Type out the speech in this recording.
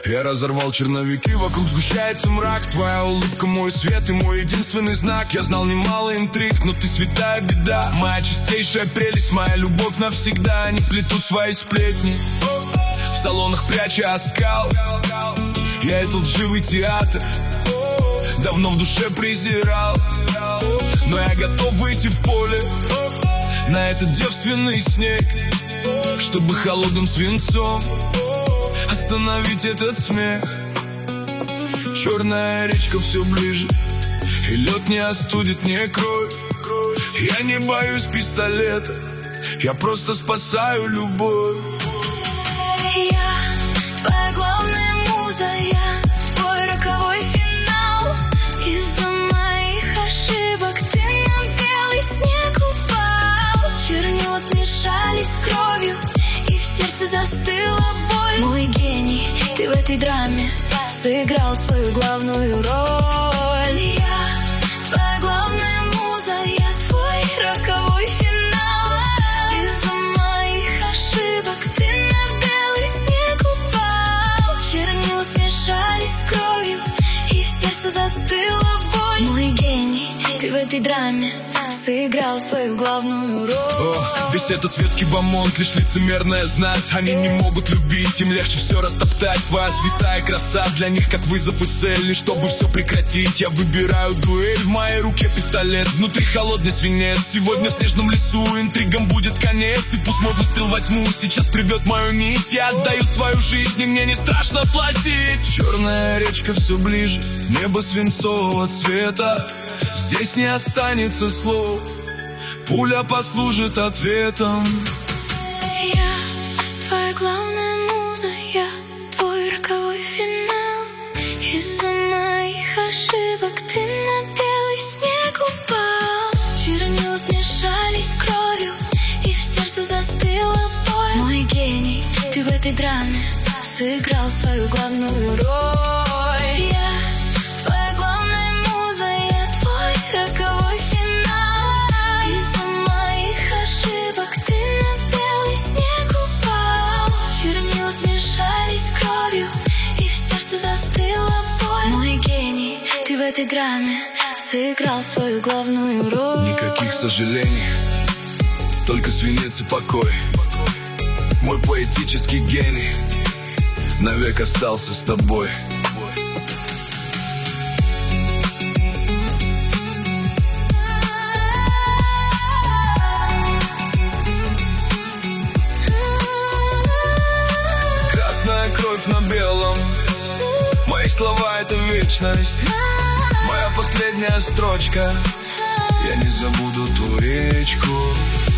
Я разорвал черновики, вокруг сгущается мрак. Твоя улыбка мой свет и мой единственный знак. Я знал немало интриг, но ты святая беда. Моя чистейшая прелесть, моя любовь навсегда. Они плетут свои сплетни, в салонах пряча оскал. Я этот живый театр давно в душе презирал. Но я готов выйти в поле на этот девственный снег, чтобы холодным свинцом остановить этот смех. Черная речка все ближе, и лед не остудит мне кровь. Я не боюсь пистолета, я просто спасаю любовь. Я твоя главная муза, я твой роковой финал. Из-за моих ошибок ты на белый снег упал. Чернила смешались с кровью, и в сердце застыла боль. Мой гений, ты в этой драме сыграл свою главную роль. Я твоя главная муза, я твой роковой финал. Из-за моих ошибок ты на белый снег упал. Чернила смешались с кровью, и в сердце застыла боль. Мой гений, ты в этой драме сыграл свою главную роль. Весь этот светский бомонд, лишь лицемерная знать. Они не могут любить, им легче все растоптать. Твоя святая краса для них как вызов и цель. И чтобы все прекратить, я выбираю дуэль. В моей руке пистолет, внутри холодный свинец. Сегодня в снежном лесу интригам будет конец. И пусть мой выстрел во тьму сейчас прибьет мою нить. Я отдаю свою жизнь, и мне не страшно платить. Черная речка все ближе, небо свинцового цвета. Здесь не останется слов, пуля послужит ответом. Я твоя главная муза, я твой роковой финал. Из-за моих ошибок ты на белый снег упал. Чернила смешались с кровью, и в сердце застыла боль. Мой гений, ты в этой драме сыграл свою главную роль. Я твоя главная муза, я твой роковой финал. Из-за моих ошибок ты на белый снег упал. Чернила смешались с кровью, и в сердце застыла боль. Мой гений, ты в этой драме сыграл свою главную роль. Никаких сожалений, только свинец и покой. Мой поэтический гений навек остался с тобой. Красная кровь на белом, мои слова — это вечность. Моя последняя строчка, я не забуду ту речку.